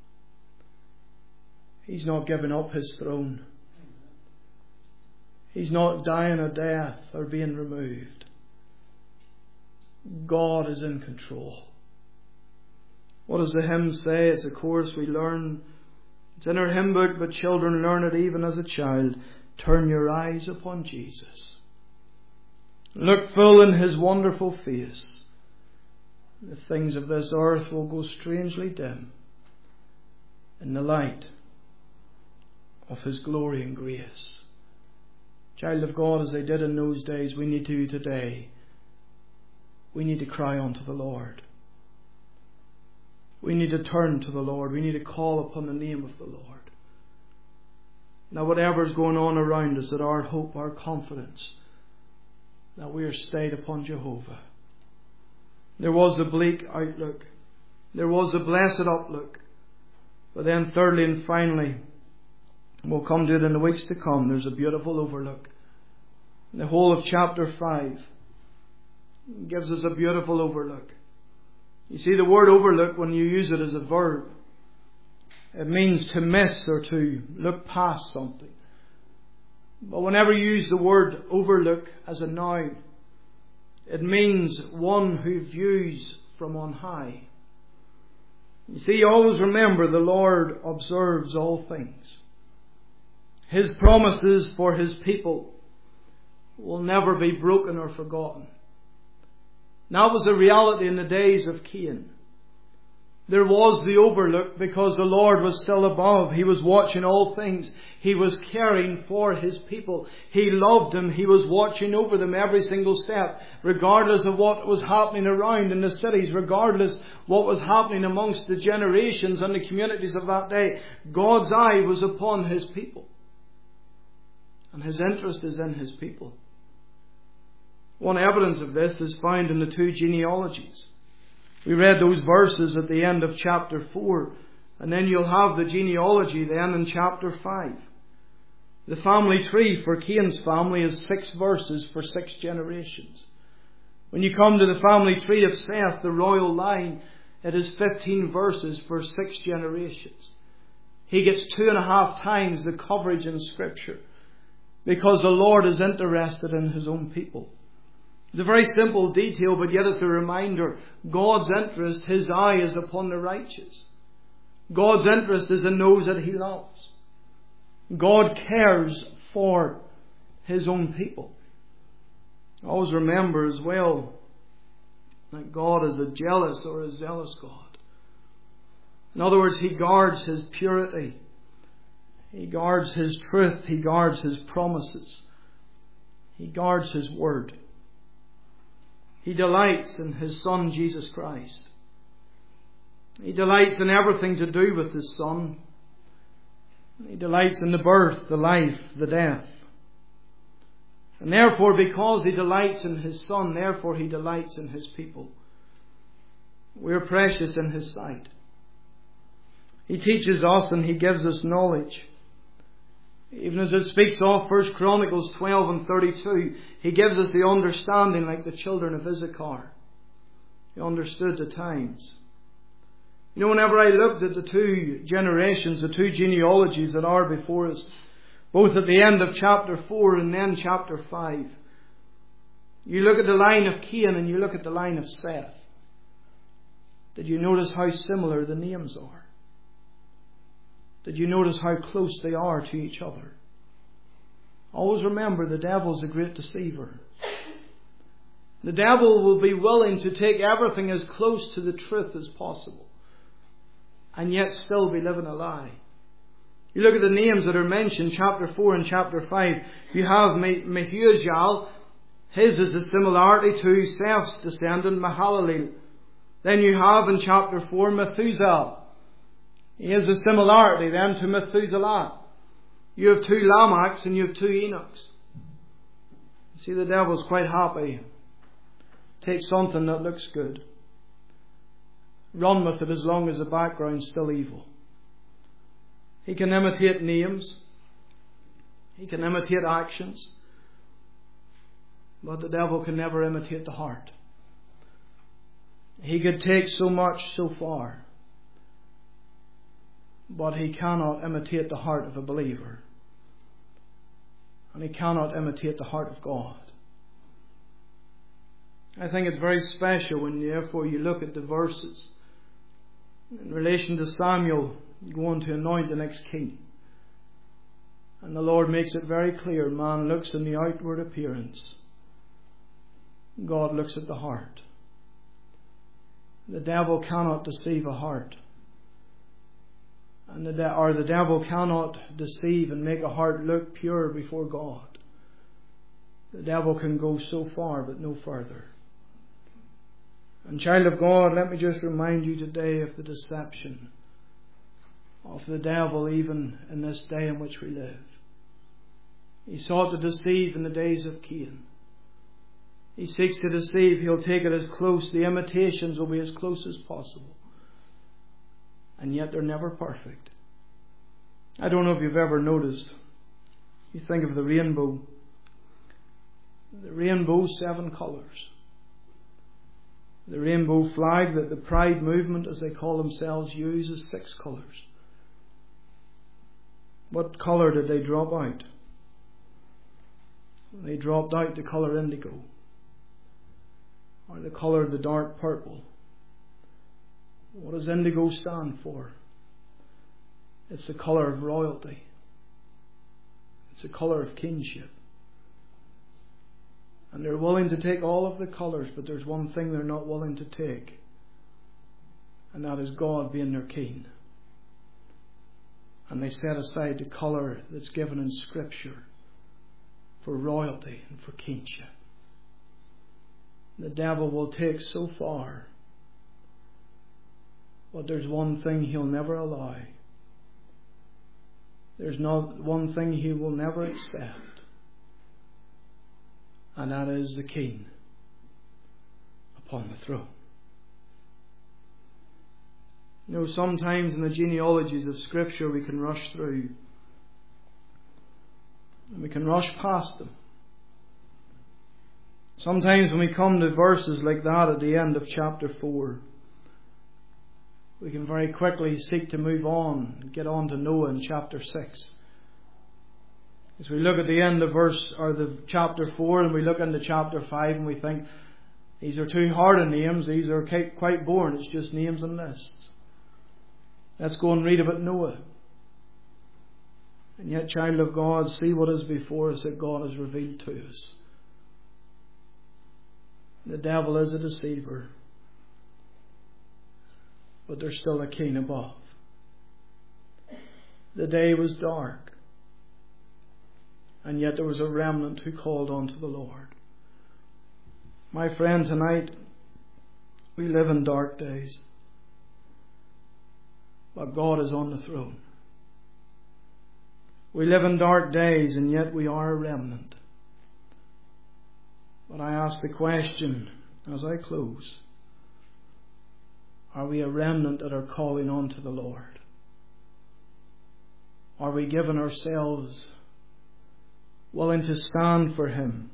He's not giving up His throne. He's not dying a death or being removed. God is in control. What does the hymn say? It's a chorus we learn. It's in our hymn book, but children learn it even as a child. Turn your eyes upon Jesus. Look full in His wonderful face. The things of this earth will go strangely dim in the light of His glory and grace. Child of God, as they did in those days, we need to today. We need to cry unto the Lord. We need to turn to the Lord. We need to call upon the name of the Lord. Now, whatever is going on around us, that our hope, our confidence, that we are stayed upon Jehovah. There was the bleak outlook. There was the blessed outlook. But then thirdly and finally, we'll come to it in the weeks to come, there's a beautiful overlook. The whole of chapter 5 gives us a beautiful overlook. You see, the word overlook, when you use it as a verb, it means to miss or to look past something. But whenever you use the word overlook as a noun, it means one who views from on high. You see, always remember the Lord observes all things. His promises for His people will never be broken or forgotten. That was a reality in the days of Cain. There was the overlook because the Lord was still above. He was watching all things. He was caring for His people. He loved them. He was watching over them every single step, regardless of what was happening around in the cities, regardless what was happening amongst the generations and the communities of that day. God's eye was upon His people. And His interest is in His people. One evidence of this is found in the two genealogies. We read those verses at the end of chapter 4. And then you'll have the genealogy then in chapter 5. The family tree for Cain's family is 6 verses for 6 generations. When you come to the family tree of Seth, the royal line, it is 15 verses for 6 generations. He gets 2.5 times the coverage in Scripture because the Lord is interested in His own people. It's a very simple detail, but yet it's a reminder. God's interest, His eye is upon the righteous. God's interest is in those that He loves. God cares for His own people. Always remember as well that God is a jealous or a zealous God. In other words, He guards His purity. He guards His truth. He guards His promises. He guards His word. He delights in His Son, Jesus Christ. He delights in everything to do with His Son. He delights in the birth, the life, the death. And therefore, because He delights in His Son, therefore He delights in His people. We're precious in His sight. He teaches us and He gives us knowledge. Even as it speaks of 1 Chronicles 12 and 32, He gives us the understanding like the children of Issachar. He understood the times. You know, whenever I looked at the 2 generations, the 2 genealogies that are before us, both at the end of chapter 4 and then chapter 5, you look at the line of Cain and you look at the line of Seth. Did you notice how similar the names are? Did you notice how close they are to each other? Always remember, the devil's a great deceiver. The devil will be willing to take everything as close to the truth as possible, and yet still be living a lie. You look at the names that are mentioned, chapter 4 and chapter 5. You have Mehujael. His is a similarity to Seth's descendant Mahalalel. Then you have in chapter 4 Methuselah. He has a similarity then to Methuselah. You have 2 Lamechs and you have 2 Enochs. You see, the devil's quite happy. Take something that looks good. Run with it as long as the background's still evil. He can imitate names. He can imitate actions. But the devil can never imitate the heart. He could take so much so far, but he cannot imitate the heart of a believer. And he cannot imitate the heart of God. I think it's very special when therefore you look at the verses in relation to Samuel going to anoint the next king. And the Lord makes it very clear, man looks in the outward appearance. God looks at the heart. The devil cannot deceive a heart. And the devil cannot deceive and make a heart look pure before God. The devil can go so far but no further. And child of God, let me just remind you today of the deception of the devil even in this day in which we live. He sought to deceive in the days of Cain. He seeks to deceive. He'll take it as close. The imitations will be as close as possible. And yet they're never perfect. I don't know if you've ever noticed. You think of the rainbow. The rainbow, 7 colours. The rainbow flag that the Pride movement, as they call themselves, uses 6 colours. What colour did they drop out? They dropped out the colour indigo, or the colour of the dark purple. What does indigo stand for? It's the colour of royalty. It's the colour of kingship. And they're willing to take all of the colours, but there's one thing they're not willing to take, and that is God being their king. And they set aside the colour that's given in Scripture for royalty and for kingship. The devil will take so far, but there's one thing he'll never allow. There's not one thing he will never accept, and that is the king upon the throne. You know, sometimes in the genealogies of Scripture we can rush through, and we can rush past them. Sometimes when we come to verses like that at the end of chapter 4, we can very quickly seek to move on and get on to Noah in chapter 6. As we look at the end of the chapter 4 and we look into chapter 5 and we think, these are too hard a names, these are quite boring, it's just names and lists. Let's go and read about Noah. And yet, child of God, see what is before us that God has revealed to us. The devil is a deceiver, but there's still a king above. The day was dark, and yet there was a remnant who called unto the Lord. My friend, tonight we live in dark days, but God is on the throne. We live in dark days, and yet we are a remnant. But I ask the question as I close, are we a remnant that are calling on to the Lord? Are we giving ourselves, willing to stand for Him,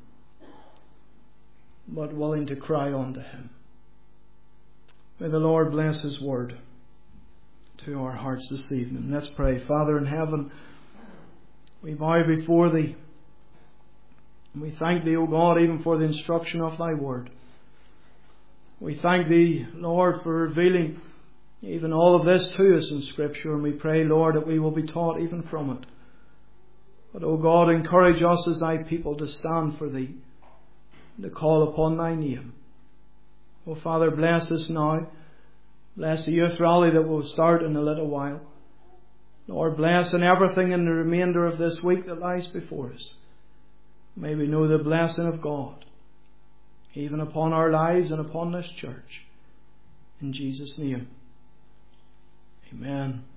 but willing to cry unto Him? May the Lord bless His word to our hearts this evening. Let's pray. Father in heaven, we bow before Thee, and we thank Thee, O God, even for the instruction of Thy word. We thank Thee, Lord, for revealing even all of this to us in Scripture, and we pray, Lord, that we will be taught even from it. But, O God, encourage us as Thy people to stand for Thee, to call upon Thy name. O Father, bless us now. Bless the youth rally that will start in a little while. Lord, bless in everything in the remainder of this week that lies before us. May we know the blessing of God, even upon our lives and upon this church. In Jesus' name, amen.